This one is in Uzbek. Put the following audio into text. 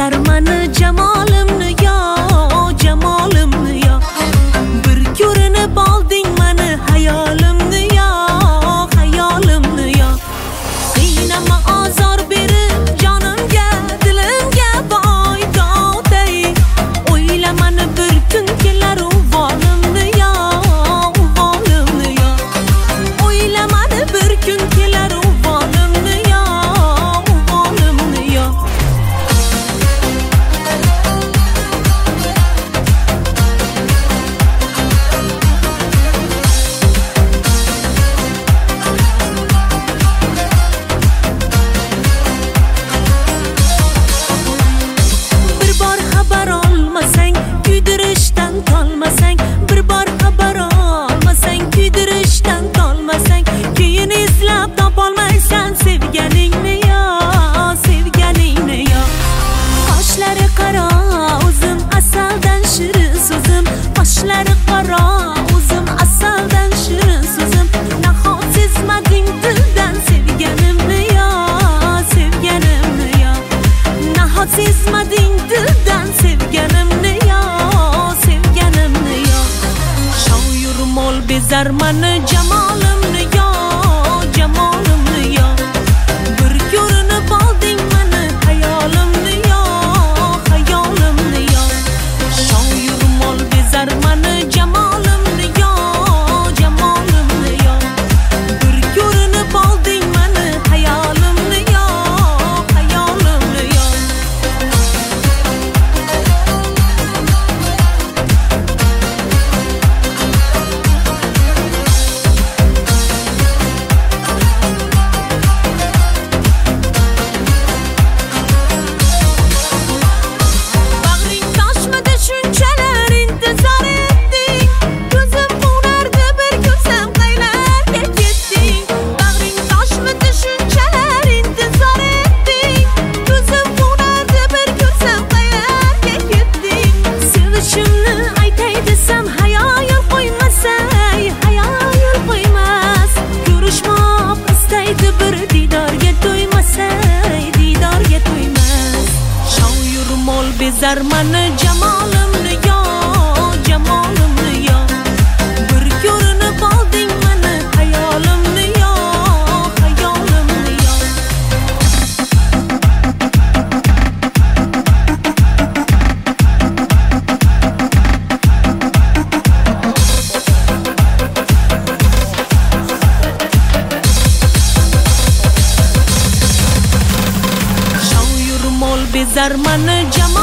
bezarmani jamolimni yo, jamolimni yo. Bir ko'rinib olding mani hayolimni yo, hayolimni yo. Qiynama azor berib jonimga, dilimga boy dodey. O'ylamani bir kun kelar uvolimni yo, uvolimni yo. O'ylamani bir kun kelar uvolimni yo, uvolimni yo. Bir bor xabar olmasang, kuydirishdan tolmasang, bir bor xabar olmasang, kuydirishdan tolmasang, keyin izlab topolmaysan sevganingni yo, sevganingni yo. Qoshlari qaro o'zim asaldan shirin so'zim, qoshlari qaro o'zim asaldan shirin so'zim. Nahot sezmading dildan sevganimni yo, sevganimni yo. Nahot sezmading dildan sevganimni yo, sevganimni yo. Shoir mol bezarmani jamolimni yo, jamolimni yo. Bir ko'rinib olding mani hayolimni yo, hayolimni yo. Shoir mol bezarmani jamolimni yo, jamolimni yo. Bir ko'rinib olding mani hayolimni yo, hayolimni yo. Bag'ring toshmadi shunchalar intizor etding, ko'zim qonardi bir ko'rsam qaylarga ketding. Bag'ring toshmadi shunchalar intizor etding, ko'zim qonardi bir ko'rsam qaylarga ketding. Sevishimni aytay desam hayoyim qo'ymasay, hayoyim qo'ymas. Ko'rishmoq istaydi bir didorga to'ymasay, didorga to'ymas. Shoir mol bezarmani jamolimni yo, jamolimni yo. Bir ko'rinib olding mani hayolimni yo, hayolimni yo. Shoir mol bezarmani jamolimni